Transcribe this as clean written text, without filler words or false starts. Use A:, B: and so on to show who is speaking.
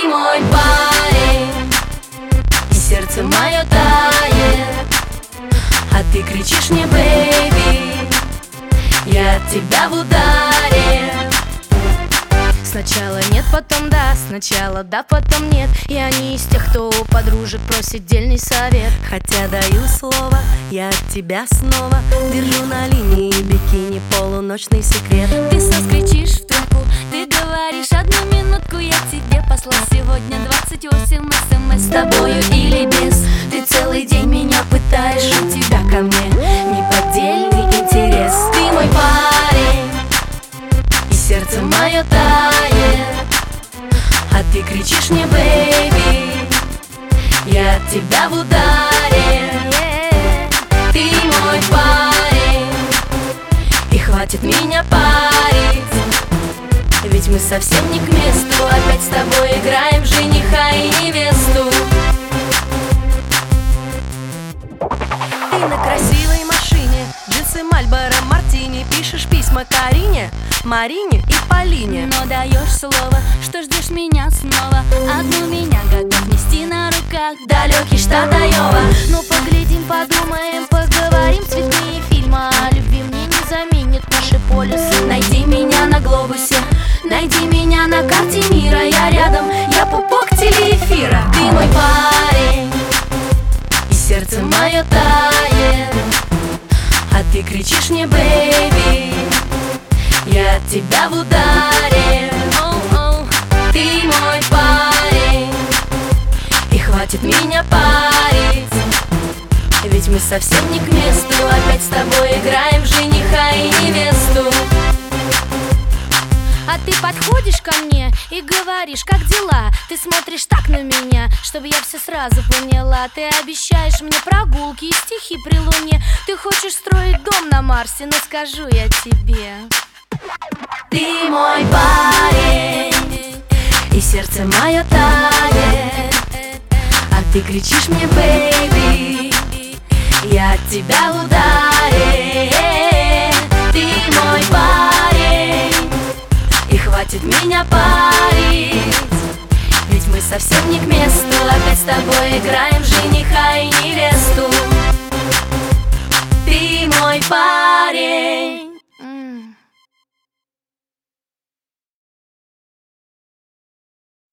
A: мой парень, и сердце мое тает, а ты кричишь мне, бэйби, я от тебя в ударе. Сначала нет, потом да, сначала да, потом нет. Я не из тех, кто у подружек просит дельный совет.
B: Хотя даю слово, я от тебя снова держу на линии бикини полуночный секрет.
A: Ты соскричишь в трубку, ты говоришь: одну минутку, я тебе послал сегодня 28 смс. С тобою или без, ты целый день меня пытаешь, у тебя ко мне неподдельный интерес. Ты мой парень, и сердце мое тает, а ты кричишь мне, бэйби, я от тебя в ударе. Ты мой парень, и хватит меня парить, ведь мы совсем не к месту. Опять с тобой играем в жениха и невесту.
B: Ты на красивой машине, джинсы Мальборо Мартини, пишешь письма Карине, Марине и Полине.
A: Но даешь слово, что ждешь меня снова. Одну меня готов нести на руках в далекий штат Айова. Ну поглядим, подумаем, поговорим, цветные фильмы о любви мне не заменят наши полюсы. Найди меня на глобусе, найди меня на карте мира. Я рядом, я пупок телеэфира. Ты мой парень, и сердце мое тает, а ты кричишь мне, бэйби, я от тебя в ударе. Ты мой парень, и хватит меня парить, ведь мы совсем не к месту. Опять с тобой играем в жениха и невесту. А ты подходишь ко мне и говоришь: как дела? Ты смотришь так на меня, чтобы я все сразу поняла. Ты обещаешь мне прогулки и стихи при луне. Ты хочешь строить дом на Марсе, но скажу я тебе: ты мой парень, и сердце мое тает, а ты кричишь мне, бэйби, я от тебя в ударе. Ты мой парень, и хватит меня парить, ведь мы совсем не к месту. Опять с тобой играем в жениха и невесту.